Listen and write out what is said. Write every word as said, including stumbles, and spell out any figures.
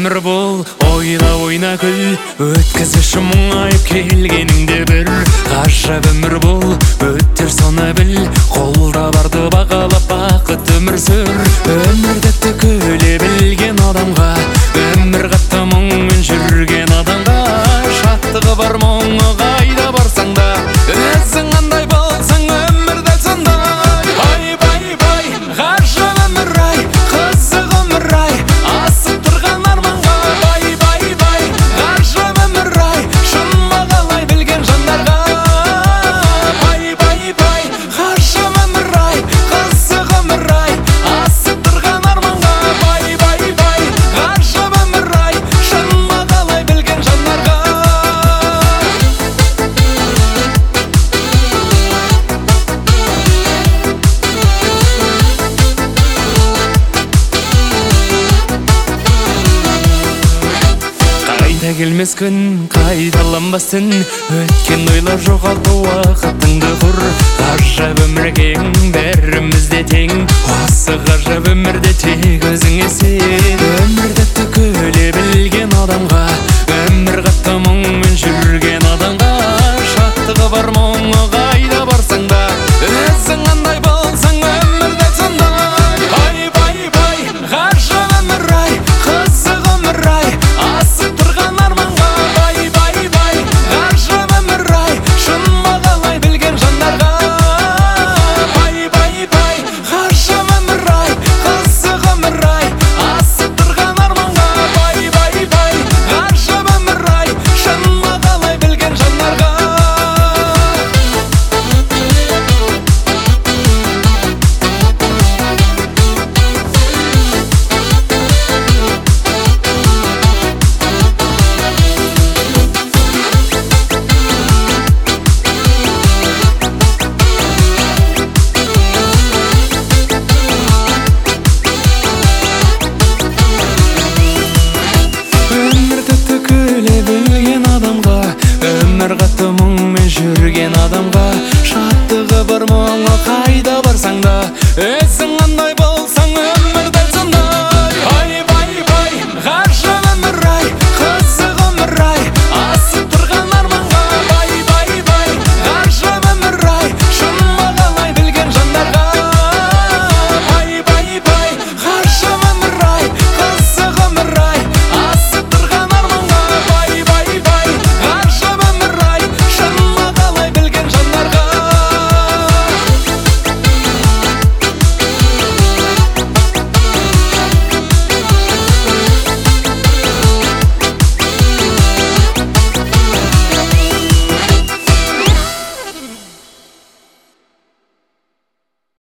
өмір бол, ойна ойна күл, өткізіші мұңайып келгеніңде бір. Ғажап өмір бол, өттер соны біл, қолда барды бағалап бақыт өмір сүр. Өмірді түкіле білген адамға, өмір қатты мұңмен жүрген адамға, шаттығы бар мұңы қайда барсаң да, өзің қандай болсаң өмірді сондай. Бай бай бай, ғажап өмір ай, қызық өмір ай, асып тұрған арманға. Бай бай бай, ғажап өмір ай, шын бағалай білген жандарға. Бай бай бай, ғажап өмір ай, қызық өмір ай, асып тұрған арманға. Бай бай бай, ғажап өмір ай, шын бағалай білген жандарға. Қайта келмес күн, қайталанбас түн, өткен ойлап жоғалту уақытыңды құр. Ғажап өмір кең, бәрімізде тең, осы ғажап өмірде тек өзіңе сен. Өмірді түкіле